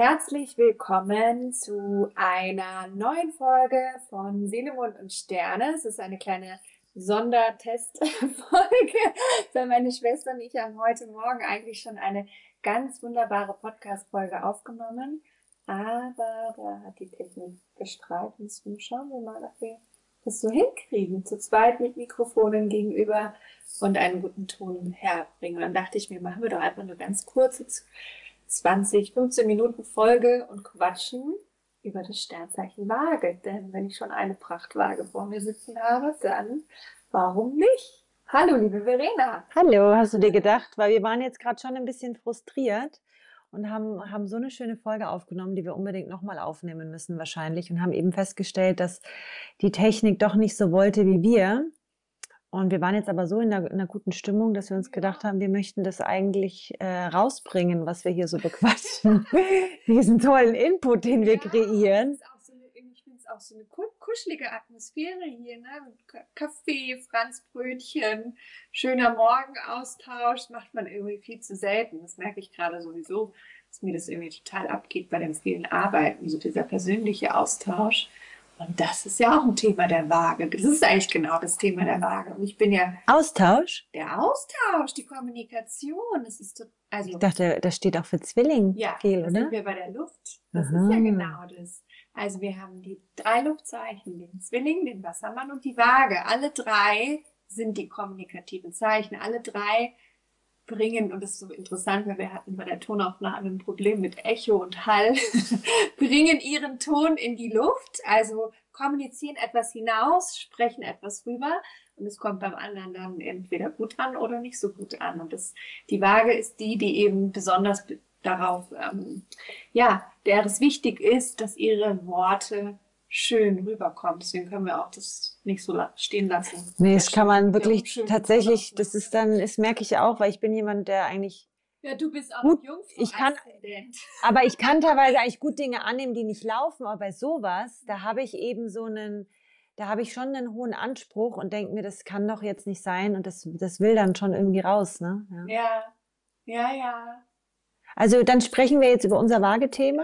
Herzlich willkommen zu einer neuen Folge von Seele, Mond und Sterne. Es ist eine kleine Sondertestfolge, weil meine Schwester und ich haben heute Morgen eigentlich schon eine ganz wunderbare Podcast-Folge aufgenommen. Aber da hat die Technik gestreikt. Und schauen wir mal, ob wir das so hinkriegen, zu zweit mit Mikrofonen gegenüber und einen guten Ton herbringen. Und dann dachte ich mir, machen wir doch einfach eine ganz kurze 15 Minuten Folge und quatschen über das Sternzeichen Waage. Denn wenn ich schon eine Prachtwaage vor mir sitzen habe, dann warum nicht? Hallo, liebe Verena. Hallo, hast du dir gedacht? Weil wir waren jetzt gerade schon ein bisschen frustriert und haben so eine schöne Folge aufgenommen, die wir unbedingt nochmal aufnehmen müssen wahrscheinlich und haben eben festgestellt, dass die Technik doch nicht so wollte wie wir. Und wir waren jetzt aber so in einer guten Stimmung, dass wir uns gedacht haben, wir möchten das eigentlich rausbringen, was wir hier so bequatschen. Diesen tollen Input, den wir kreieren. Ich finde es auch so eine kuschelige Atmosphäre hier, ne? Mit Kaffee, Franzbrötchen, schöner Morgenaustausch, macht man irgendwie viel zu selten. Das merke ich gerade sowieso, dass mir das irgendwie total abgeht bei dem vielen Arbeiten, so dieser persönliche Austausch. Und das ist ja auch ein Thema der Waage. Das ist eigentlich genau das Thema der Waage. Und ich bin ja Austausch? der Austausch, die Kommunikation. Das ist also Ich dachte, das steht auch für Zwilling. ja, viel, da oder? sind wir bei der Luft. Das Aha. ist ja genau das. Also wir haben die 3 Luftzeichen, den Zwilling, den Wassermann und die Waage. Alle 3 sind die kommunikativen Zeichen. Alle 3 bringen, und das ist so interessant, weil wir hatten bei der Tonaufnahme ein Problem mit Echo und Hall, bringen ihren Ton in die Luft, also kommunizieren etwas hinaus, sprechen etwas rüber und es kommt beim anderen dann entweder gut an oder nicht so gut an. Und die Waage ist die eben besonders darauf, der es wichtig ist, dass ihre Worte schön rüberkommen. Deswegen können wir auch das nicht so stehen lassen. Nee, das kann man wirklich tatsächlich, das merke ich auch, weil ich bin jemand, der eigentlich ja, du bist auch gut, Jungfrau-Aszendent. aber ich kann teilweise eigentlich gut Dinge annehmen, die nicht laufen, aber bei sowas, da habe ich eben da habe ich schon einen hohen Anspruch und denke mir, das kann doch jetzt nicht sein und das will dann schon irgendwie raus, ne? Ja. Also dann sprechen wir jetzt über unser Waage-Thema.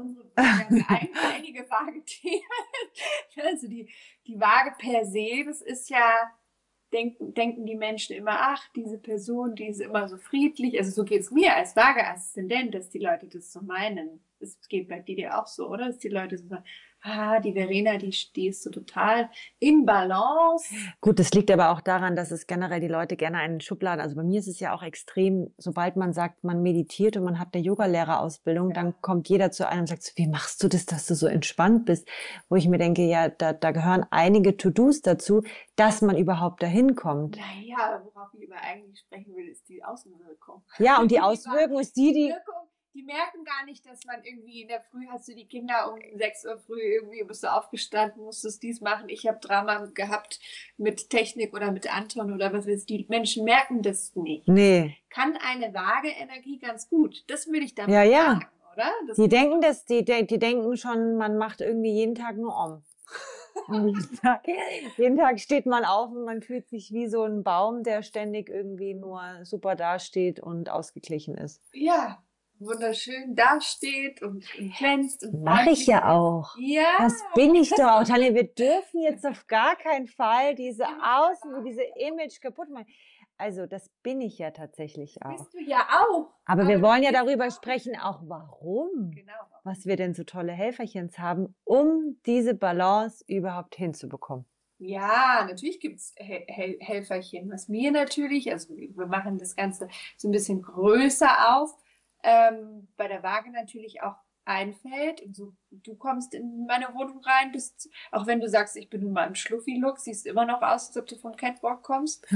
Einige Waage-Themen. Also die Waage per se, das ist ja, denken die Menschen immer, ach, diese Person, die ist immer so friedlich. Also so geht es mir als Waage-Aszendent, dass die Leute das so meinen. Es geht bei dir auch so, oder? Dass die Leute so sagen, die Verena, die ist so total in Balance. Gut, das liegt aber auch daran, dass es generell die Leute gerne einen Schubladen, also bei mir ist es ja auch extrem, sobald man sagt, man meditiert und man hat eine Yogalehrerausbildung, dann kommt jeder zu einem und sagt, wie machst du das, dass du so entspannt bist? Wo ich mir denke, ja, da gehören einige To-Dos dazu, dass man überhaupt dahin kommt. Naja, worauf ich über eigentlich sprechen will, ist die Außenwirkung. Ja, und die Auswirkung ist die merken gar nicht, dass man irgendwie in der Früh hast du die Kinder um 6 Uhr früh irgendwie bist du aufgestanden, musstest dies machen. Ich habe Drama gehabt mit Technik oder mit Anton oder was ist. Die Menschen merken das nicht. Nee. Kann eine Waage-Energie ganz gut. Das will ich damit sagen, oder? Die denken schon, man macht irgendwie jeden Tag nur Und jeden Tag steht man auf und man fühlt sich wie so ein Baum, der ständig irgendwie nur super dasteht und ausgeglichen ist. Ja. Wunderschön dasteht und glänzt. Mache ich ja auch. Ja. Das bin ich doch auch. Tanja, wir dürfen jetzt auf gar keinen Fall diese Image kaputt machen. Also das bin ich ja tatsächlich auch. Bist du ja auch. Aber wir wollen ja darüber sprechen, auch warum. Genau. Was wir denn so tolle Helferchens haben, um diese Balance überhaupt hinzubekommen. Ja, natürlich gibt's Helferchen. Was mir natürlich, also wir machen das Ganze so ein bisschen größer auf, bei der Waage natürlich auch einfällt. Und so, du kommst in meine Wohnung rein, bist, auch wenn du sagst, ich bin nun mal im Schluffi-Look, siehst immer noch aus, als ob du vom Catwalk kommst.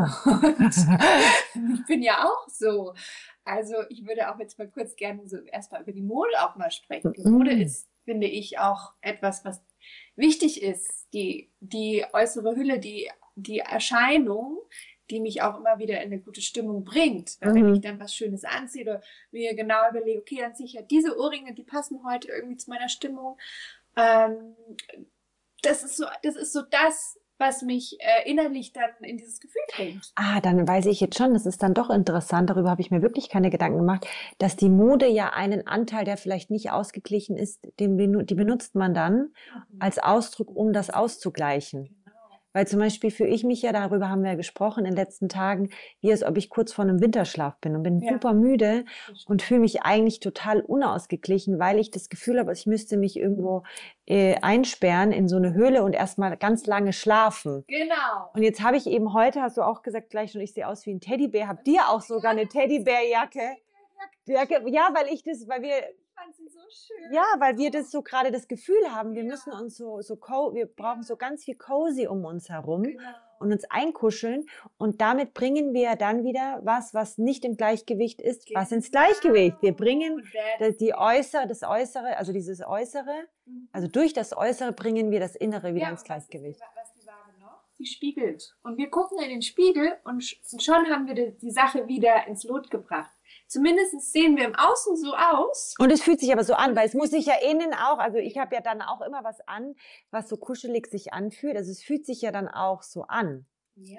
Und ich bin ja auch so. Also ich würde auch jetzt mal kurz gerne so erstmal über die Mode auch mal sprechen. Die Mode ist, finde ich, auch etwas, was wichtig ist. Die äußere Hülle, die Erscheinung, die mich auch immer wieder in eine gute Stimmung bringt. Weil wenn ich dann was Schönes anziehe oder mir genau überlege, okay, dann ziehe ich ja diese Ohrringe, die passen heute irgendwie zu meiner Stimmung. Das ist so das, was mich innerlich dann in dieses Gefühl bringt. Ah, dann weiß ich jetzt schon, das ist dann doch interessant, darüber habe ich mir wirklich keine Gedanken gemacht, dass die Mode ja einen Anteil, der vielleicht nicht ausgeglichen ist, die benutzt man dann als Ausdruck, um das auszugleichen. Genau. Weil zum Beispiel fühle ich mich ja, darüber haben wir ja gesprochen in den letzten Tagen, wie als ob ich kurz vor einem Winterschlaf bin und bin Ja. super müde Das stimmt. und fühle mich eigentlich total unausgeglichen, weil ich das Gefühl habe, ich müsste mich irgendwo einsperren in so eine Höhle und erstmal ganz lange schlafen. Genau. Und jetzt habe ich eben heute, hast du auch gesagt gleich schon, ich sehe aus wie ein Teddybär, hab dir auch sogar eine Teddybärjacke. Ja, weil wir, Ich fand sie so schön. ja, weil wir das so gerade das Gefühl haben, wir müssen uns wir brauchen so ganz viel cozy um uns herum Genau. und uns einkuscheln und damit bringen wir dann wieder was nicht im Gleichgewicht ist, was ins Genau. Gleichgewicht. Wir bringen Und das das Äußere, also dieses Äußere, also durch das Äußere bringen wir das Innere wieder ja, ins und Gleichgewicht. was ist die Waage noch? Sie spiegelt. Und wir gucken in den Spiegel und schon haben wir die Sache wieder ins Lot gebracht. Zumindest sehen wir im Außen so aus. Und es fühlt sich aber so an, weil es muss sich ja innen auch, also ich habe ja dann auch immer was an, was so kuschelig sich anfühlt. Also es fühlt sich ja dann auch so an. Ja.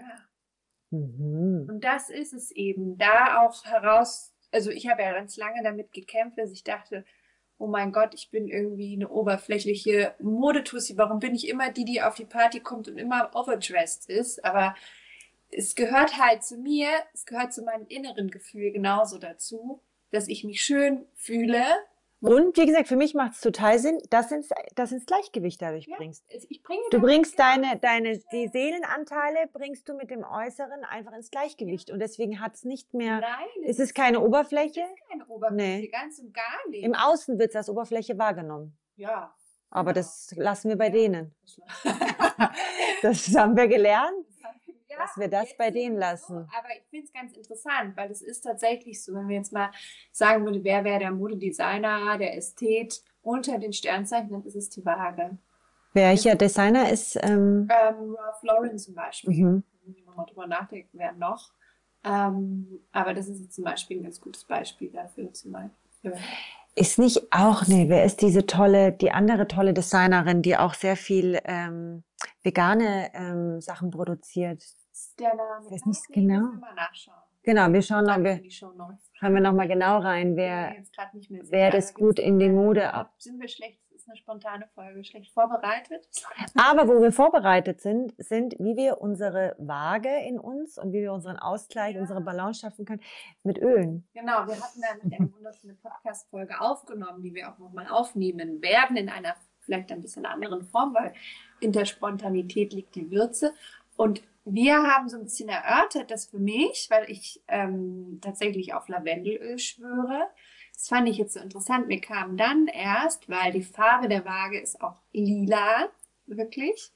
Mhm. Und das ist es eben. Da auch heraus, also ich habe ja ganz lange damit gekämpft, dass ich dachte, oh mein Gott, ich bin irgendwie eine oberflächliche Modetussi. Warum bin ich immer die auf die Party kommt und immer overdressed ist? Aber es gehört halt zu mir, es gehört zu meinem inneren Gefühl genauso dazu, dass ich mich schön fühle. Und wie gesagt, für mich macht es total Sinn, dass das ins Gleichgewicht dadurch Ja, bringst. ich bringe Du damit- bringst die Seelenanteile bringst du mit dem Äußeren einfach ins Gleichgewicht. Und deswegen hat es nicht mehr, Nein, ist es keine Oberfläche? Es ist keine Oberfläche, Nee. ganz und gar nicht. Im Außen wird es als Oberfläche wahrgenommen. Ja. Aber genau. das lassen wir bei denen. Ja. Das haben wir gelernt, Ja, dass wir das jetzt bei denen sowieso. lassen. Aber ich finde es ganz interessant, weil es ist tatsächlich so, wenn wir jetzt mal sagen würden, wer wäre der Modedesigner, der Ästhet unter den Sternzeichen, dann ist es die Waage. Welcher Designer ist? Ralph Lauren zum Beispiel. Mhm. Wenn wir mal drüber nachdenken, wer noch. Aber das ist jetzt zum Beispiel ein ganz gutes Beispiel dafür. Ist nicht auch, nee, wer ist die andere tolle Designerin, die auch sehr viel vegane Sachen produziert? Ist der Name? Ich weiß nicht Nee, genau. müssen wir mal nachschauen. Genau, wir schauen noch, In die Shownotes. schauen wir noch mal genau rein, Ja, jetzt grad nicht mehr wer sicher, das aber gut in die Mode ja, ab. sind wir schlecht, das ist eine spontane Folge, schlecht vorbereitet. Aber wo wir vorbereitet sind, wie wir unsere Waage in uns und wie wir unseren Ausgleich, Ja. unsere Balance schaffen können mit Ölen. Genau, wir hatten da mit der wunderschöne Podcast-Folge aufgenommen, die wir auch nochmal aufnehmen werden in einer vielleicht ein bisschen anderen Form, weil in der Spontanität liegt die Würze. Und wir haben so ein bisschen erörtert, dass für mich, weil ich tatsächlich auf Lavendelöl schwöre, das fand ich jetzt so interessant. Mir kam dann erst, weil die Farbe der Waage ist auch lila, wirklich.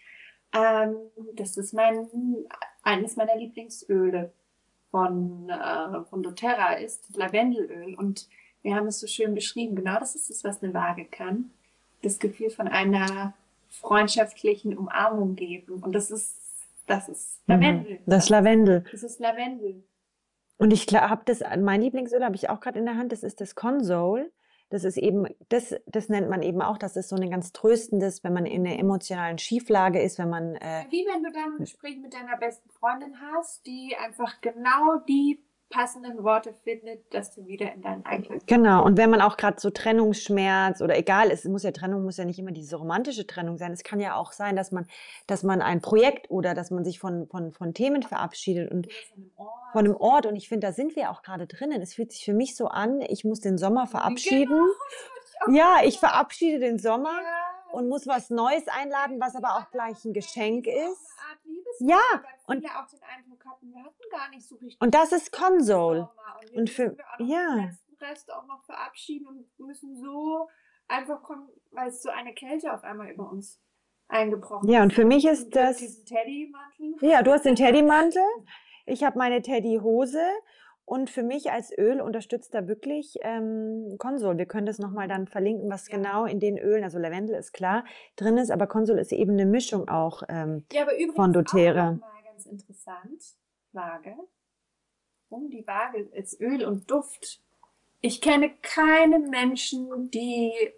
Das ist eines meiner Lieblingsöle von doTERRA ist, Lavendelöl. Und wir haben es so schön beschrieben. Genau das ist es, was eine Waage kann. Das Gefühl von einer freundschaftlichen Umarmung geben. Und das ist Lavendel. Das Lavendel. Das ist Lavendel. Und ich habe mein Lieblingsöl habe ich auch gerade in der Hand, das ist das Console. Das ist eben, das nennt man eben auch, das ist so ein ganz tröstendes, wenn man in einer emotionalen Schieflage ist, wenn man... Wie wenn du dann ein Gespräch mit deiner besten Freundin hast, die einfach genau die passenden Worte findet, dass du wieder in deinen Einklang. Genau, und wenn man auch gerade so Trennungsschmerz oder egal, Trennung muss ja nicht immer diese romantische Trennung sein. Es kann ja auch sein, dass man ein Projekt oder dass man sich von Themen verabschiedet und von einem Ort. Und ich finde, da sind wir auch gerade drinnen. Es fühlt sich für mich so an, ich muss den Sommer verabschieden. Genau, ja, ich verabschiede den Sommer. Ja. Und muss was Neues einladen, was aber auch gleich ein Geschenk ist. Eine Art Ja, und viele auch den Eindruck hatten, wir hatten gar nicht so richtig. Und das ist Console. Und für wir auch noch den letzten Rest auch noch verabschieden und müssen so einfach kommen, weil es so eine Kälte auf einmal über uns eingebrochen ist. Ja, und für mich ist das... diesen Teddymantel. Ja, du hast den Teddymantel, ich habe meine Teddyhose. Und für mich als Öl unterstützt da wirklich Console. Wir können das nochmal dann verlinken, was genau in den Ölen, also Lavendel ist klar, drin ist, aber Console ist eben eine Mischung auch aber übrigens von doTERRA. Auch nochmal ganz interessant, Waage. Die Waage als Öl und Duft. Ich kenne keinen Menschen, die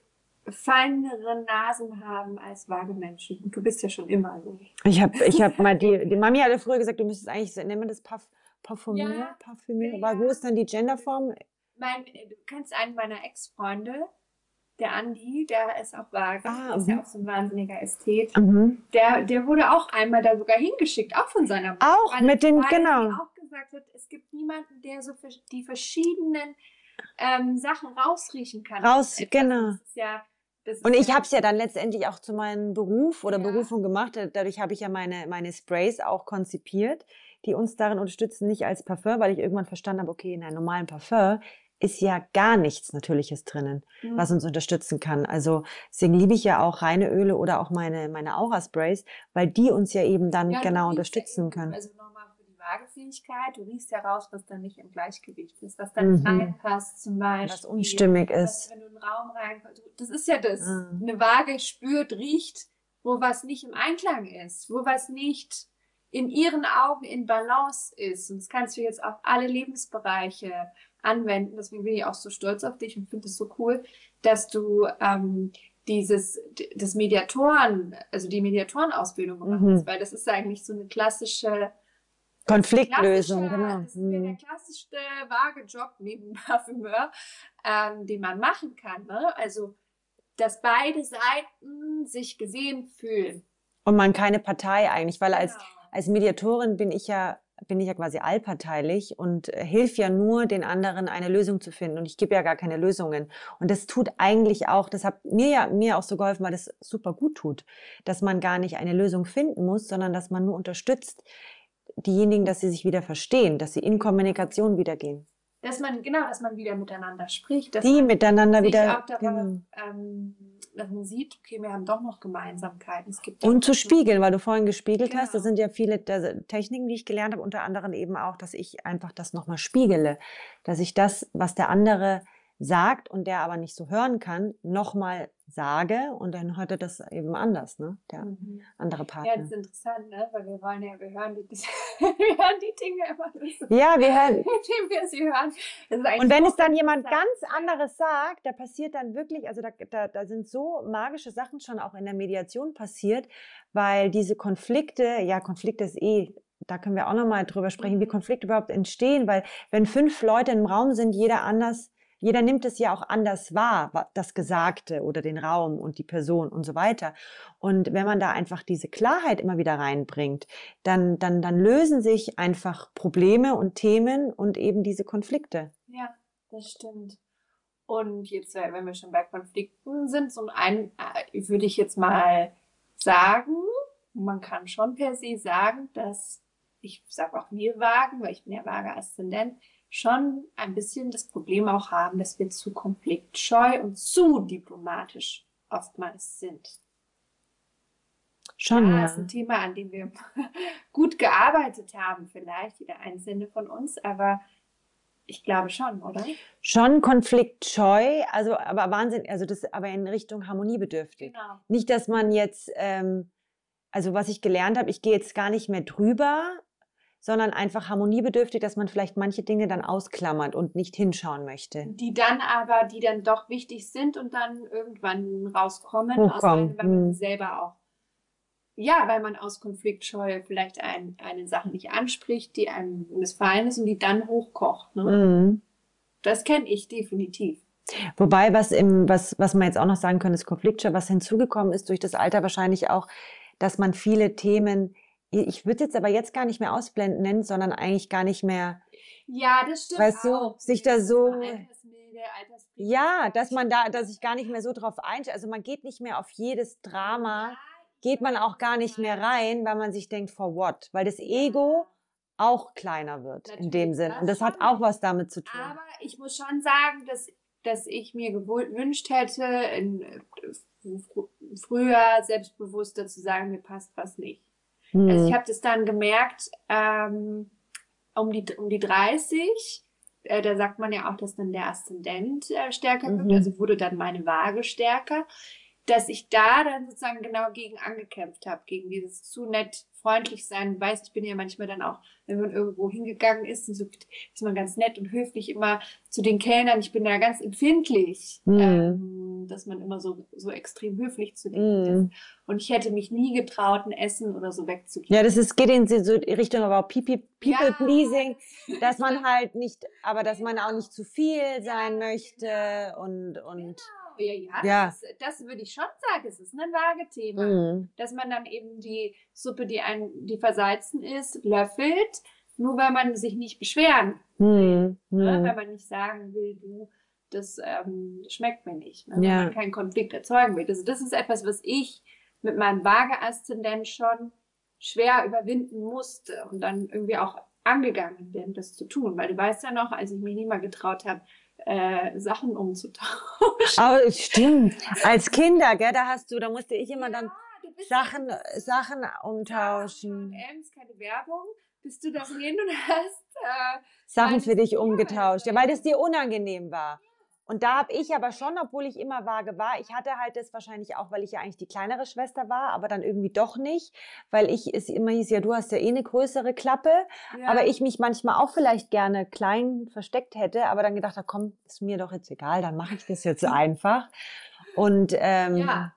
feinere Nasen haben als Waagemenschen. Und du bist ja schon immer so. Ich hab mal die Mami hatte früher gesagt, du müsstest eigentlich, nennt man das Ja, Parfümier? Aber wo ja. ist dann die Genderform? Du kennst einen meiner Ex-Freunde, der Andi, der ist auch vage, der ist ja Mhm. auch so ein wahnsinniger Ästhet. Mhm. Der wurde auch einmal da sogar hingeschickt, auch von seiner Mutter, Auch mit den, weil genau, sie auch gesagt hat, es gibt niemanden, der so die verschiedenen Sachen rausriechen kann. genau. Das ist Und ich ja, habe es ja dann letztendlich auch zu meinem Beruf oder ja, Berufung gemacht. Dadurch habe ich ja meine Sprays auch konzipiert, die uns darin unterstützen, nicht als Parfum, weil ich irgendwann verstanden habe, okay, in einem normalen Parfum ist ja gar nichts Natürliches drinnen, was uns unterstützen kann. Also deswegen liebe ich ja auch reine Öle oder auch meine Aura-Sprays, weil die uns ja eben dann ja, und genau du riechst ja unterstützen eben, können. also nochmal für die Waagefähigkeit, du riechst ja raus, was dann nicht im Gleichgewicht ist, was dann nicht reinpasst zum Was Beispiel. unstimmig Was, ist. wenn du in einen Raum reinkommst, das ist ja das. Mhm. Eine Waage spürt, riecht, wo was nicht im Einklang ist, wo was nicht in ihren Augen in Balance ist. Und das kannst du jetzt auf alle Lebensbereiche anwenden. Deswegen bin ich auch so stolz auf dich und finde es so cool, dass du das Mediatoren, also die Mediatorenausbildung gemacht hast, weil das ist eigentlich so eine klassische Konfliktlösung, genau. das ist der klassischste Waagejob neben Parfümeur, den man machen kann. Ne? Also, dass beide Seiten sich gesehen fühlen. Und man keine Partei eigentlich, weil Genau. als Mediatorin bin ich ja quasi allparteilich und hilf ja nur den anderen eine Lösung zu finden und ich gebe ja gar keine Lösungen. Und das tut eigentlich auch, das hat mir auch so geholfen, weil das super gut tut, dass man gar nicht eine Lösung finden muss, sondern dass man nur unterstützt diejenigen, dass sie sich wieder verstehen, dass sie in Kommunikation wieder gehen. Dass man wieder miteinander spricht, dass die man miteinander sich wieder auch darauf, dass man sieht, okay, wir haben doch noch Gemeinsamkeiten. Es gibt und zu spiegeln, weil du vorhin gespiegelt hast, das Genau. sind ja viele Techniken, die ich gelernt habe, unter anderem eben auch, dass ich einfach das nochmal spiegele, dass ich das, was der andere sagt und der aber nicht so hören kann, nochmal sage und dann hört er das eben anders, ne? Der andere Ja, Partner. das ist interessant, ne? Weil wir hören wir hören die Dinge immer so. Ja, wir hören. Indem wir sie hören. Das ist eigentlich Und wenn es dann hochinteressant. jemand ganz anderes sagt, da passiert dann wirklich, also da sind so magische Sachen schon auch in der Mediation passiert, weil diese Konflikte, ja, Konflikte ist da können wir auch nochmal drüber sprechen, wie Konflikte überhaupt entstehen, weil wenn 5 Leute im Raum sind, jeder nimmt es ja auch anders wahr, das Gesagte oder den Raum und die Person und so weiter. Und wenn man da einfach diese Klarheit immer wieder reinbringt, dann lösen sich einfach Probleme und Themen und eben diese Konflikte. Ja, das stimmt. Und jetzt, wenn wir schon bei Konflikten sind, würde ich jetzt mal sagen, man kann schon per se sagen, dass, ich sage auch wir Wagen, weil ich bin ja Waage-Aszendent, schon ein bisschen das Problem auch haben, dass wir zu konfliktscheu und zu diplomatisch oftmals sind. Schon, Das ist ein Thema, an dem wir gut gearbeitet haben, vielleicht jeder Einzelne von uns, aber ich glaube schon, oder? Schon konfliktscheu, also aber Wahnsinn, also das aber in Richtung harmoniebedürftig. Genau. Nicht, dass man jetzt, also was ich gelernt habe, ich gehe jetzt gar nicht mehr drüber, sondern einfach harmoniebedürftig, dass man vielleicht manche Dinge dann ausklammert und nicht hinschauen möchte. Die dann doch wichtig sind und dann irgendwann rauskommen, Hochkommen. weil man selber auch, ja, weil man aus Konfliktscheu vielleicht eine Sache nicht anspricht, die einem missfallen ist und die dann hochkocht. Ne? Das kenne ich definitiv. Wobei, was man jetzt auch noch sagen kann, ist Konfliktscheu, was hinzugekommen ist durch das Alter wahrscheinlich auch, dass man viele Themen, ich würde jetzt aber jetzt gar nicht mehr ausblenden nennen, sondern eigentlich gar nicht mehr. Ja, das stimmt. Weißt du, auch. sich da so. Altersmilde, ja, dass ich gar nicht mehr so drauf einstelle. Also man geht nicht mehr auf jedes Drama, geht man auch gar nicht mehr rein, weil man sich denkt, for what? Weil das Ego auch kleiner wird in dem Sinn. Und das hat auch was damit zu tun. Aber ich muss schon sagen, dass ich mir gewünscht hätte, früher selbstbewusster zu sagen, mir passt was nicht. Also ich habe das dann gemerkt, um die 30, da sagt man ja auch, dass dann der Aszendent stärker wird, also wurde dann meine Waage stärker, dass ich da dann sozusagen genau gegen angekämpft habe, gegen dieses zu nett freundlich sein. Du weißt, ich bin ja manchmal dann auch, wenn man irgendwo hingegangen ist, und so ist man ganz nett und höflich immer zu den Kellnern. Ich bin da ganz empfindlich. dass man immer so extrem höflich zu denen ist. Mm. Und ich hätte mich nie getraut, ein Essen oder so wegzugeben. Ja, geht in so Richtung aber auch People-Pleasing, Ja, dass man halt nicht, aber dass man auch nicht zu viel sein möchte und genau. Ja, ja. das würde ich schon sagen, es ist ein Waagethema. Mm. Dass man dann eben die Suppe, die versalzen ist, löffelt, nur weil man sich nicht beschweren will. Ne? Weil man nicht sagen will, du, das schmeckt mir nicht. Ne? Ja. Wenn man keinen Konflikt erzeugen will. Also das ist etwas, was ich mit meinem Waage-Aszendent schon schwer überwinden musste und dann irgendwie auch angegangen bin, das zu tun. Weil du weißt ja noch, als ich mich nie mal getraut habe, Sachen umzutauschen. Aber stimmt. Als Kinder, gell, da musste ich immer dann du bist Sachen umtauschen. Ems, keine Werbung, bist du das hin und hast Sachen für dich umgetauscht, ja, weil das dir unangenehm war. Und da habe ich aber schon, obwohl ich immer vage war, ich hatte halt das wahrscheinlich auch, weil ich ja eigentlich die kleinere Schwester war, aber dann irgendwie doch nicht, weil es immer hieß, ja, du hast ja eh eine größere Klappe, aber ich mich manchmal auch vielleicht gerne klein versteckt hätte, aber dann gedacht habe, komm, ist mir doch jetzt egal, dann mache ich das jetzt einfach. Und ja.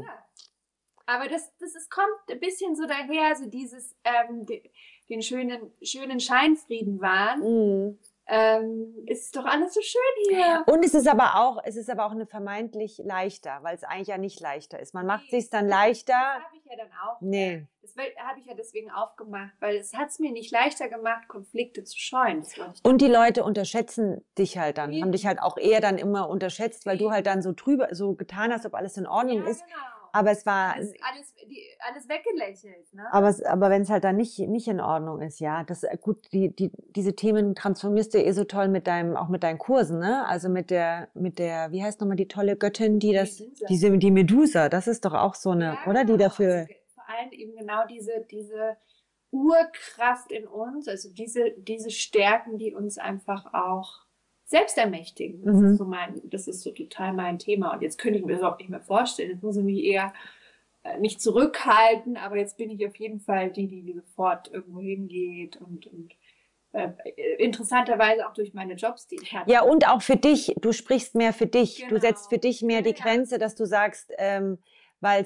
Aber das kommt ein bisschen so daher, so dieses den schönen Scheinfrieden wahren. Ist doch alles so schön hier. Und es ist aber auch eine vermeintlich leichter, weil es eigentlich ja nicht leichter ist. Man macht sich's dann leichter. Das habe ich ja dann auch. Nee. Das habe ich ja deswegen aufgemacht, weil es hat es mir nicht leichter gemacht, Konflikte zu scheuen. Und die Leute unterschätzen dich halt dann, haben dich halt auch eher dann immer unterschätzt, weil du halt dann so so getan hast, ob alles in Ordnung ist. Genau. Aber es war alles weggelächelt, ne? Aber wenn es halt dann nicht in Ordnung ist, ja, gut, diese Themen transformierst du eh so toll auch mit deinen Kursen, ne? Also mit der, wie heißt nochmal die tolle Göttin, die Medusa, das ist doch auch so eine, oder? Die dafür. Also vor allem eben genau diese Urkraft in uns, also diese Stärken, die uns einfach auch selbst ermächtigen. Das ist so total mein Thema. Und jetzt könnte ich mir das überhaupt nicht mehr vorstellen. Jetzt muss ich mich eher nicht zurückhalten, aber jetzt bin ich auf jeden Fall die sofort irgendwo hingeht und interessanterweise auch durch meine Jobs, die ich hatte. Ja, und auch für dich. Du sprichst mehr für dich. Genau. Du setzt für dich mehr die Grenze, dass du sagst, weil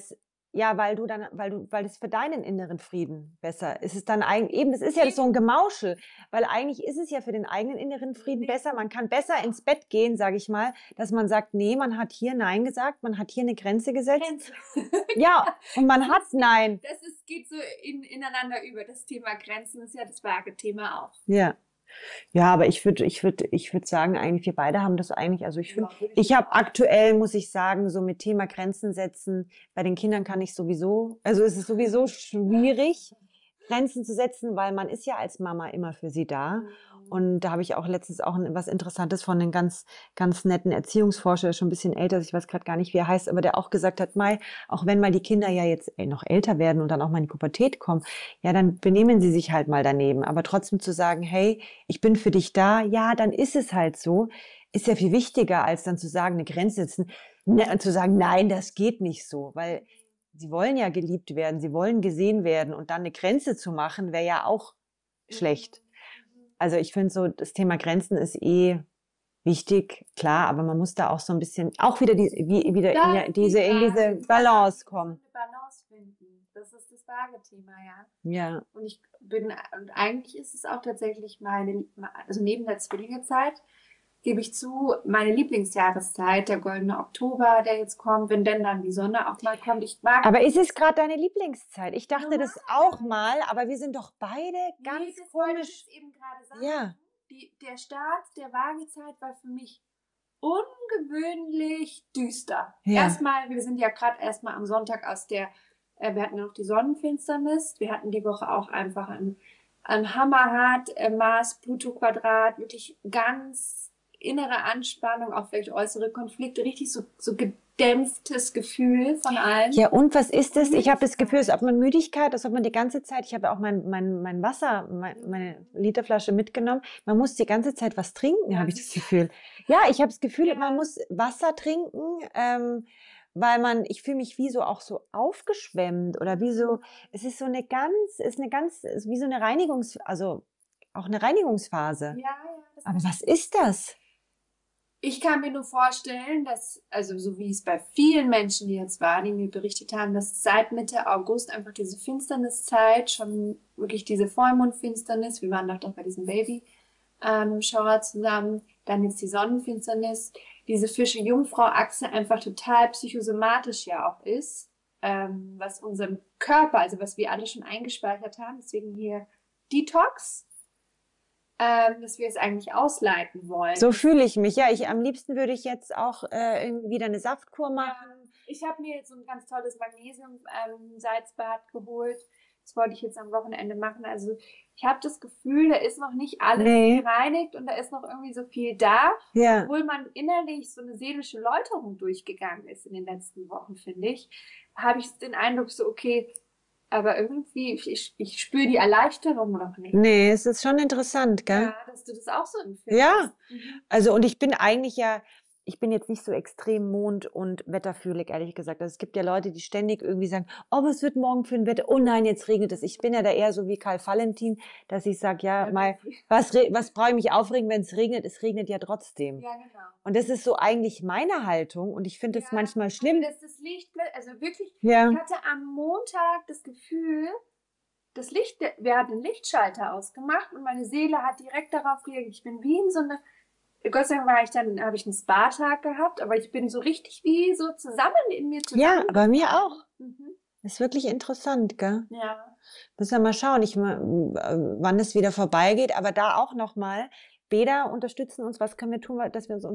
es für deinen inneren Frieden besser ist. Es dann eigentlich, es ist ja so ein Gemauschel, weil eigentlich ist es ja für den eigenen inneren Frieden besser. Man kann besser ins Bett gehen, sage ich mal, dass man sagt, nee, man hat hier Nein gesagt, man hat hier eine Grenze gesetzt. Ja, und man hat Nein. Geht so ineinander über. Das Thema Grenzen ist ja das Waage-Thema auch. Ja. Ja, aber ich würde sagen, eigentlich, wir beide haben das eigentlich, also ich habe aktuell, muss ich sagen, so mit Thema Grenzen setzen, bei den Kindern kann ich sowieso, also es ist sowieso schwierig, Grenzen zu setzen, weil man ist ja als Mama immer für sie da. Und da habe ich auch letztens auch was Interessantes von einem ganz, ganz netten Erziehungsforscher, der schon ein bisschen älter ist, ich weiß gerade gar nicht, wie er heißt, aber der auch gesagt hat, Mai, auch wenn mal die Kinder ja jetzt noch älter werden und dann auch mal in die Pubertät kommen, ja, dann benehmen sie sich halt mal daneben. Aber trotzdem zu sagen, hey, ich bin für dich da, ja, dann ist es halt so, ist ja viel wichtiger, als dann zu sagen, eine Grenze setzen, zu sagen, nein, das geht nicht so, weil sie wollen ja geliebt werden, sie wollen gesehen werden und dann eine Grenze zu machen, wäre ja auch schlecht. Also ich finde so, das Thema Grenzen ist wichtig, klar, aber man muss da auch so ein bisschen, auch wieder in diese Balance kommen. Balance finden. Das ist das Waage-Thema, ja. Ja. Und eigentlich ist es auch tatsächlich also neben der Zwillingezeit, gebe ich zu, meine Lieblingsjahreszeit, der goldene Oktober, der jetzt kommt, wenn denn dann die Sonne auch mal kommt. Aber ist es gerade deine Lieblingszeit? Ich dachte das auch mal, aber wir sind doch beide ganz das komisch. wollte ich eben gerade sagen. Ja. Der Start der Waagezeit war für mich ungewöhnlich düster. Ja. Wir sind ja gerade erstmal am Sonntag wir hatten ja noch die Sonnenfinsternis, wir hatten die Woche auch einfach ein hammerhart Mars-Pluto-Quadrat, wirklich ganz innere Anspannung, auch vielleicht äußere Konflikte, richtig so gedämpftes Gefühl von allen. Ja, und was ist das? Ich habe das Gefühl, als ob man Müdigkeit, als ob man die ganze Zeit, ich habe auch mein Wasser, meine Literflasche mitgenommen, man muss die ganze Zeit was trinken, habe ich das Gefühl. Ja, ich habe das Gefühl, man muss Wasser trinken, weil ich fühle mich wie so auch so aufgeschwemmt oder wie so, es ist so wie so eine auch eine Reinigungsphase. Ja. Aber was ist das? Ich kann mir nur vorstellen, dass, also so wie es bei vielen Menschen, die jetzt waren, die mir berichtet haben, dass seit Mitte August einfach diese Finsterniszeit, schon wirklich diese Vollmondfinsternis, wir waren doch bei diesem Baby-Shower zusammen, dann jetzt die Sonnenfinsternis, diese Fische-Jungfrau-Achse einfach total psychosomatisch ja auch ist, was unserem Körper, also was wir alle schon eingespeichert haben, deswegen hier Detox, dass wir es eigentlich ausleiten wollen. So fühle ich mich. Ja, am liebsten würde ich jetzt auch irgendwie wieder eine Saftkur machen. Ich habe mir jetzt so ein ganz tolles Magnesium-Salzbad geholt. Das wollte ich jetzt am Wochenende machen. Also ich habe das Gefühl, da ist noch nicht alles gereinigt und da ist noch irgendwie so viel da. Ja. Obwohl man innerlich so eine seelische Läuterung durchgegangen ist in den letzten Wochen, finde ich, habe ich den Eindruck so, okay, aber irgendwie, ich spüre die Erleichterung noch nicht. Nee, es ist schon interessant, gell? Ja, dass du das auch so empfindest. Ja, also und ich bin eigentlich ich bin jetzt nicht so extrem mond- und wetterfühlig, ehrlich gesagt. Also es gibt ja Leute, die ständig irgendwie sagen, oh, was wird morgen für ein Wetter? Oh nein, jetzt regnet es. Ich bin ja da eher so wie Karl Valentin, dass ich sage, ja, mal, was brauche ich mich aufregen, wenn es regnet? Es regnet ja trotzdem. Ja, genau. Und das ist so eigentlich meine Haltung und ich finde es manchmal schlimm. Das Licht, also wirklich, Ja. ich hatte am Montag das Gefühl, das Licht, wir hatten den Lichtschalter ausgemacht und meine Seele hat direkt darauf reagiert. Ich bin wie in so eine, Gott sei Dank habe ich einen Spa-Tag gehabt, aber ich bin so richtig wie so zusammen in mir zusammen. Ja, bei mir auch. Ist wirklich interessant, gell? Ja. Müssen wir mal schauen, wann es wieder vorbeigeht, aber da auch nochmal, Bäder unterstützen uns, was können wir tun, dass wir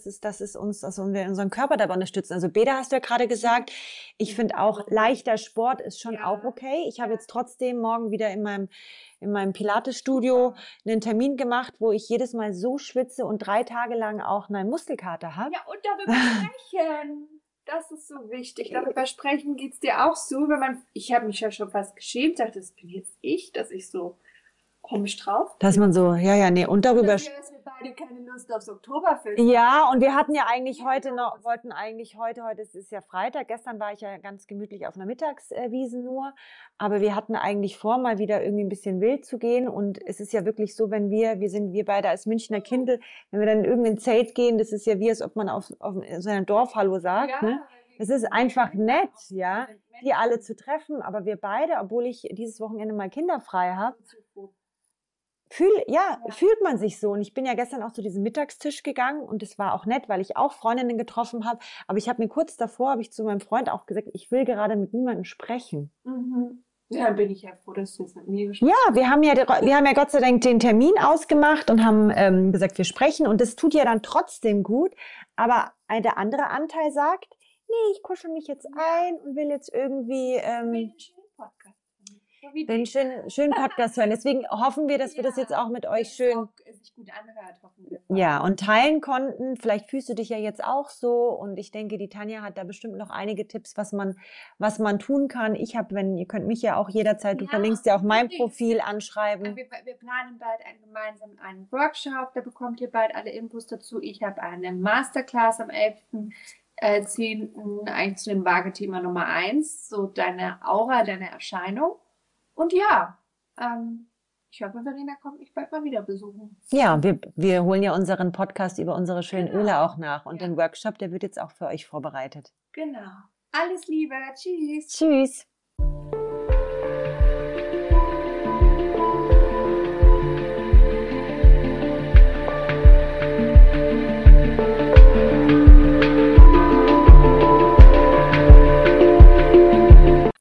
wir unseren Körper dabei unterstützen. Also Bäder hast du ja gerade gesagt, ich finde auch leichter Sport ist schon auch okay. Ich habe jetzt trotzdem morgen wieder in meinem Pilates-Studio einen Termin gemacht, wo ich jedes Mal so schwitze und 3 Tage lang auch einen Muskelkater habe. Ja, und darüber sprechen. Das ist so wichtig. Darüber sprechen geht's dir auch so, ich habe mich ja schon fast geschämt, dachte, das bin jetzt ich, dass ich so komisch drauf. Dass man so, nee, und darüber. Dass wir beide keine Lust aufs Oktoberfest. Ja, und wir hatten ja eigentlich heute, es ist ja Freitag, gestern war ich ja ganz gemütlich auf einer Mittagswiese nur, aber wir hatten eigentlich vor, mal wieder irgendwie ein bisschen wild zu gehen und es ist ja wirklich so, wenn wir beide als Münchner Kindl, wenn wir dann in irgendein Zelt gehen, das ist ja wie, als ob man auf so einem Dorf Hallo sagt, ne? Es ist einfach nett, ja, die alle zu treffen, aber wir beide, obwohl ich dieses Wochenende mal kinderfrei habe, fühlt man sich so. Und ich bin ja gestern auch zu diesem Mittagstisch gegangen und es war auch nett, weil ich auch Freundinnen getroffen habe. Aber ich habe mir kurz davor, habe ich zu meinem Freund auch gesagt, ich will gerade mit niemandem sprechen. Ja, bin ich ja froh, dass du jetzt mit mir gesprochen hast. Ja, wir haben ja Gott sei Dank den Termin ausgemacht und haben gesagt, wir sprechen. Und das tut ja dann trotzdem gut. Aber der andere Anteil sagt, nee, ich kuschel mich jetzt ein und will jetzt irgendwie den schönen Podcast hören. Deswegen hoffen wir, dass wir das jetzt auch mit euch schön sich gut anhört, hoffen wir. Ja, und teilen konnten. Vielleicht fühlst du dich ja jetzt auch so. Und ich denke, die Tanja hat da bestimmt noch einige Tipps, was man tun kann. Ihr könnt mich ja auch jederzeit, du verlinkst ja auch mein Profil anschreiben. Wir planen bald gemeinsam einen Workshop, da bekommt ihr bald alle Infos dazu. Ich habe eine Masterclass am 11.10. eigentlich zu dem Waage-Thema Nummer 1, so deine Aura, deine Erscheinung. Und ja, ich hoffe, Verena kommt mich bald mal wieder besuchen. Ja, wir holen ja unseren Podcast über unsere schönen Öle auch nach. Und den Workshop, der wird jetzt auch für euch vorbereitet. Genau. Alles Liebe. Tschüss. Tschüss.